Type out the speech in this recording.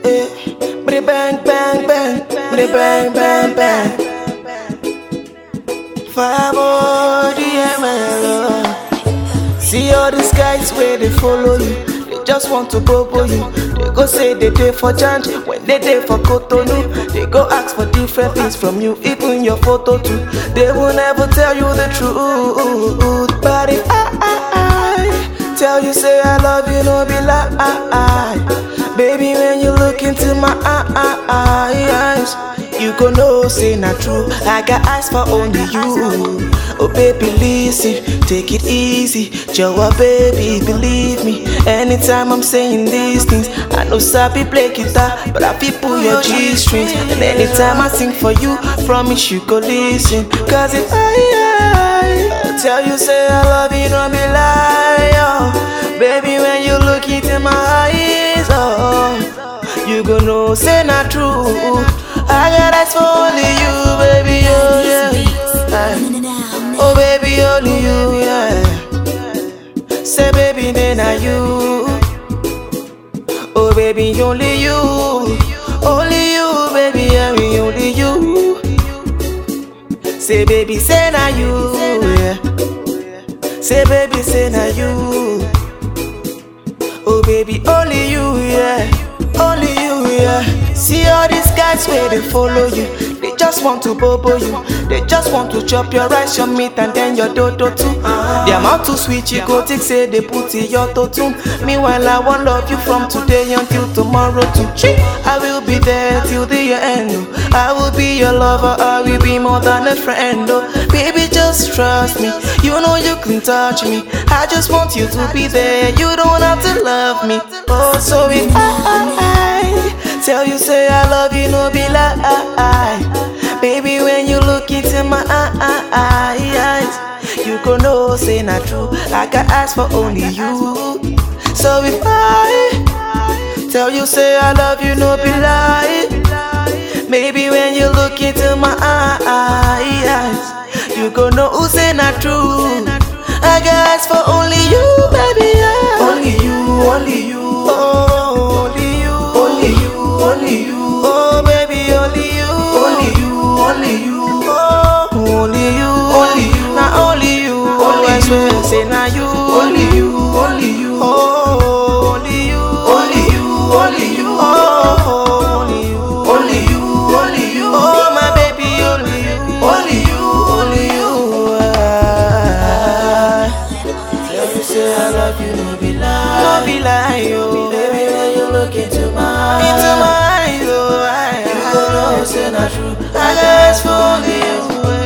Eh, bang bang bang, bang bang bang. Fire DML. See all these guys where they follow you, they just want to bobo you. They go say they day for Janj, when they day for Cotonou. They go ask for different things from you, even your photo too. They will never tell you the truth. But if I tell you say I love you, no be lie. Baby, when you look into my eyes, you gon' know say not true. I got eyes for only you. Oh baby, listen, take it easy. Joa baby, believe me. Anytime I'm saying these things, I know Sabi play guitar, but I feel pull your G-strings. And anytime I sing for you, promise you go listen. Cause if I tell you say I love you, don't be lie, oh. Baby, when you look into my eyes, oh, you gon' know say not true. I got eyes for only you, baby, oh yeah. Oh baby, only you, yeah. Say baby, then are you. Oh baby, only you. Only you, baby, only you. Say baby, say na you, yeah. Say baby, say na you. Oh baby, only you, yeah. Only you, yeah. See all these guys where they follow you, they just want to bobo you. They just want to chop your rice, your meat, and then your dodo too. The amount too sweet you go take, say they put in your tune. Meanwhile I won't love you from today until tomorrow too. I will be there till the end, oh. I will be your lover, I will be more than a friend, oh. Baby, just trust me, you know you can touch me. I just want you to be there, you don't have to love me. Oh, so if I tell you say I love you, no be lie. Baby, when you look into my eyes, you gon' know say not true. I got eyes for only you. So if I tell you say I love you, no be lie. Maybe when you look into my eyes, you gon' know who say not true. I got eyes for only you, baby, yeah. Only you, only you. Oh, only you, only you, only you. Oh baby, only you, only you, only you. Oh, only you, only you. Not only you, only I swear, say now you, only you, only you. Oh, only you, only you, only you. Oh, only you, only you, only you. Oh my baby, only you, only you, only you. Tell you say I love you, no be lie, no be lie, yo. Baby, when you look into my eyes, oh, you gon' know say not true. I got eyes for only you.